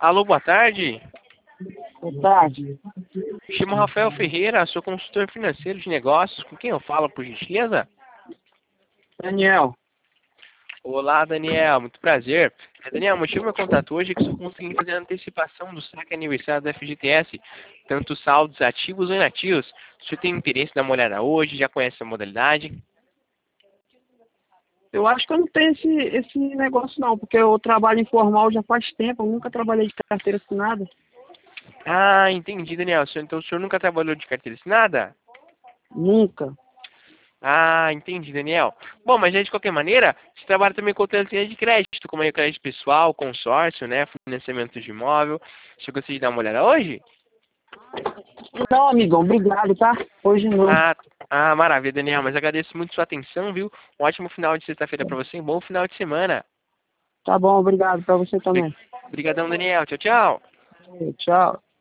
Alô, boa tarde. Boa tarde. Me chamo Rafael Ferreira, sou consultor financeiro de negócios. Com quem eu falo, por gentileza? Daniel. Olá, Daniel. Muito prazer. Daniel, o motivo do meu contato hoje é que estou conseguindo fazer a antecipação do saque aniversário da FGTS, tanto saldos ativos ou inativos. Se você tem interesse em dar uma olhada hoje, já conhece a modalidade? Eu acho que eu não tenho esse negócio não, porque eu trabalho informal já faz tempo, eu nunca trabalhei de carteira assinada. Ah, entendi, Daniel. Então o senhor nunca trabalhou de carteira assinada? Nunca. Ah, entendi, Daniel. Bom, mas aí, de qualquer maneira, você trabalha também com outras linhas de crédito, como aí o crédito pessoal, consórcio, né, financiamento de imóvel. Você gostaria de dar uma olhada hoje? Não, amigão, obrigado, tá? Hoje não. Maravilha, Daniel. Mas agradeço muito sua atenção, viu? Um ótimo final de sexta-feira para você e um bom final de semana. Tá bom, obrigado pra você também. Obrigadão, Daniel. Tchau, tchau. Tchau.